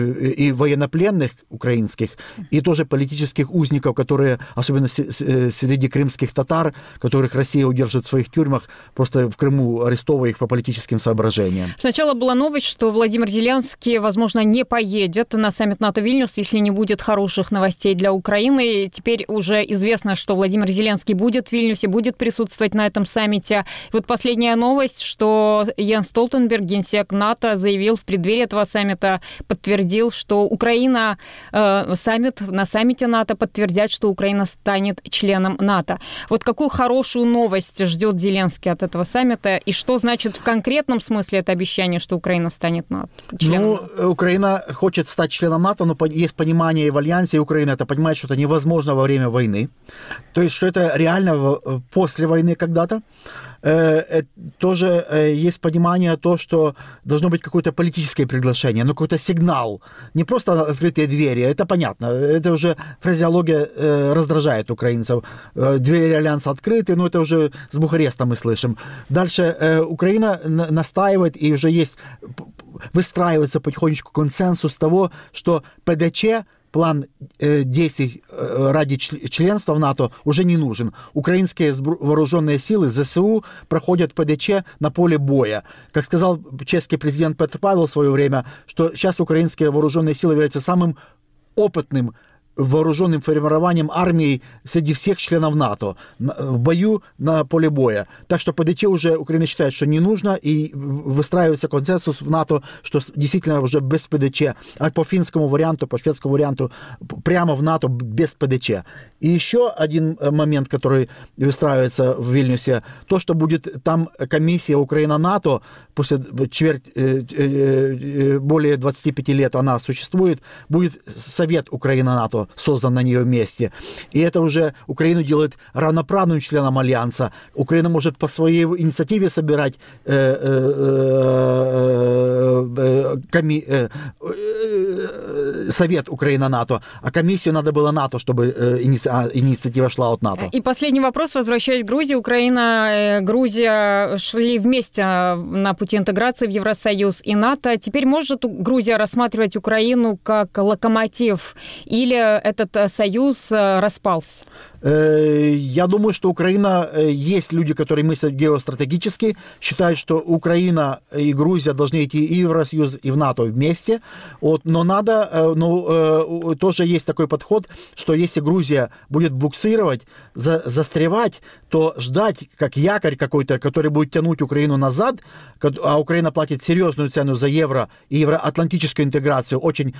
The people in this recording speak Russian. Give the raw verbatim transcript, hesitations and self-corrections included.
и военнопленных украинских, и тоже политических узников, которые, особенно среди крымских татар, которых Россия удерживает в своих тюрьмах, просто в Крыму арестовывая их по политическим соображениям. Сначала была новость, что Владимир Зеленский, возможно, не поедет на саммит НАТО Вильнюс, если не будет хороших новостей для Украины. Теперь уже известно, что Владимир Зеленский будет в Вильнюсе, будет присутствовать на этом саммите. И вот последняя новость, что Йенс Столтенберг, генсек НАТО, заявил в преддверии этого саммита, подтвердил, что Украина, э, саммит, на саммите НАТО подтвердят, что Украина станет членом НАТО. Вот какую хорошую новость ждет Зеленский от этого саммита, и что значит в конкретном смысле это обещание, что Украина станет НАТО, членом ну, НАТО? Украина хочет стать членом НАТО, но есть понимание и в Альянсе, и Украина это понимает, что это невозможно во время войны. То есть, что это реально после войны когда-то. Тоже есть понимание то, что должно быть какое-то политическое приглашение, ну какой-то сигнал, не просто открытые двери, это понятно, это уже фразеология раздражает украинцев. Двери Альянса открыты, но это уже с Бухареста мы слышим. Дальше Украина настаивает, и уже есть, выстраивается потихонечку консенсус того, что ПДЧ, план э, действий э, ради членства в НАТО уже не нужен. Украинские вооруженные силы, ЗСУ, проходят ПДЧ на поле боя. Как сказал чешский президент Петр Павел в свое время, что сейчас украинские вооруженные силы являются самым опытным вооруженным формированием армии среди всех членов НАТО в бою на поле боя. Так что ПДЧ уже Украина считает, что не нужно, и выстраивается консенсус в НАТО, что действительно уже без ПДЧ, а по финскому варианту, по шведскому варианту прямо в НАТО без ПДЧ. И еще один момент, который выстраивается в Вильнюсе, то, что будет там комиссия Украина-НАТО, после четверть, более двадцати пяти лет она существует, будет Совет Украина-НАТО создан на нее месте. И это уже Украину делает равноправным членом Альянса. Украина может по своей инициативе собирать э, э, э, коми, э, э, Совет Украина-НАТО, а комиссию надо было НАТО, чтобы э, иници, инициатива шла от НАТО. И последний вопрос, возвращаясь к Грузии. Украина, э, Грузия шли вместе на пути интеграции в Евросоюз и НАТО. Теперь может Грузия рассматривать Украину как локомотив, или этот союз распался? Я думаю, что Украина, есть люди, которые мыслят геостратегически, считают, что Украина и Грузия должны идти и в Евросоюз, и в НАТО вместе. Вот, но надо, ну, тоже есть такой подход, что если Грузия будет буксировать, за, застревать, то ждать, как якорь какой-то, который будет тянуть Украину назад, а Украина платит серьезную цену за евро и евроатлантическую интеграцию, очень